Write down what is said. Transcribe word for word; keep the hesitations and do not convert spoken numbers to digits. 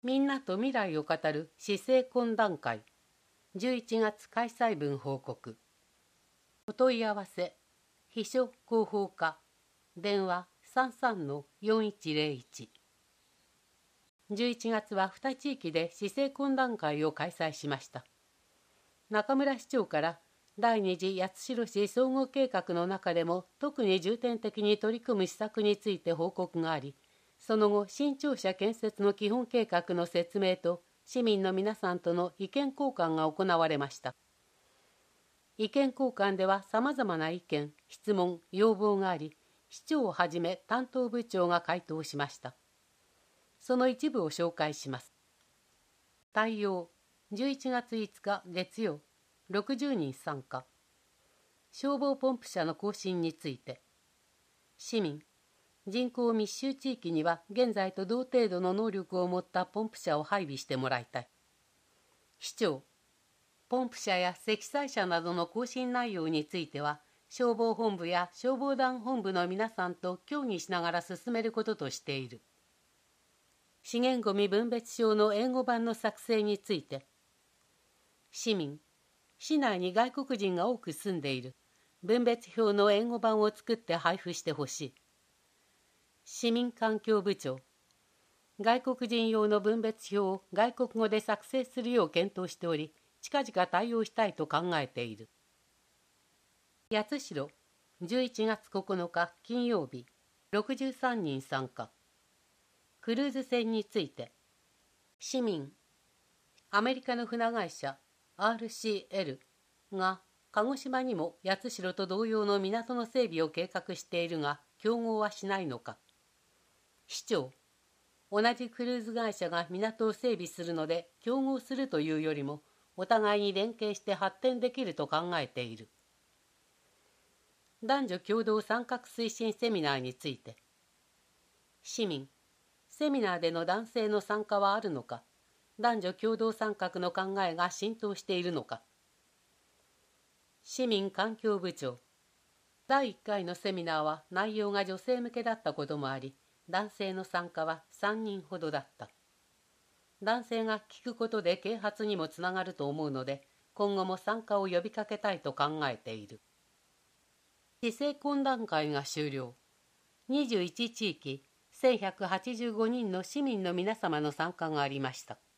みんなと未来を語る市政懇談会じゅういちがつ開催分報告。お問い合わせ秘書広報課電話 さんさんのよんいちゼロいち。じゅういちがつはに地域で市政懇談会を開催しました。中村市長から第二次八代市総合計画の中でも特に重点的に取り組む施策について報告があり、その後、新庁舎建設の基本計画の説明と市民の皆さんとの意見交換が行われました。意見交換ではさまざまな意見、質問、要望があり、市長をはじめ担当部長が回答しました。その一部を紹介します。対応、じゅういちがついつか月曜、ろくじゅうにん参加。消防ポンプ車の更新について、市民、人口密集地域には現在と同程度の能力を持ったポンプ車を配備してもらいたい。市長、ポンプ車や積載車などの更新内容については、消防本部や消防団本部の皆さんと協議しながら進めることとしている。資源ごみ分別表の英語版の作成について、市民、市内に外国人が多く住んでいる。分別表の英語版を作って配布してほしい。市民環境部長、外国人用の分別表を外国語で作成するよう検討しており、近々対応したいと考えている。八代、じゅういちがつここのか金曜日、ろくじゅうさんにん参加。クルーズ船について、市民、アメリカの船会社 アールシーエル が鹿児島にも八代と同様の港の整備を計画しているが、競合はしないのか。市長、同じクルーズ会社が港を整備するので競合するというよりもお互いに連携して発展できると考えている。男女共同参画推進セミナーについて、市民、セミナーでの男性の参加はあるのか、男女共同参画の考えが浸透しているのか。市民環境部長、だいいっかいのセミナーは内容が女性向けだったこともあり、男性の参加はさんにんほどだった。男性が聞くことで啓発にもつながると思うので、今後も参加を呼びかけたいと考えている。市政懇談会が終了。にじゅういち地域、せんひゃくはちじゅうごにんの市民の皆様の参加がありました。